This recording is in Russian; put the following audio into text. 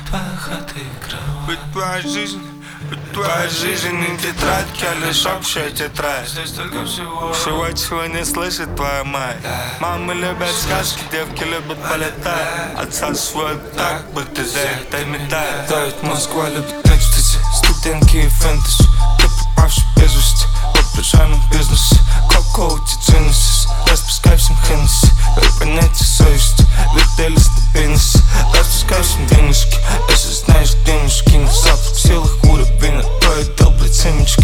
твоя хата и кровать. Ведь твоя жизнь не тетрадь, а лишь общая тетрадь. Здесь только всего Чего не слышит твоя мать. Мамы любят сказки, девки любят полетать. Отца свой так, будто за это метает. Да, ведь Москва любит экстази, студентки и фэнтези. Ты пропавший без вести, в обрежаемом бизнесе. Коко, Genesis, распускай всем Хеннесси.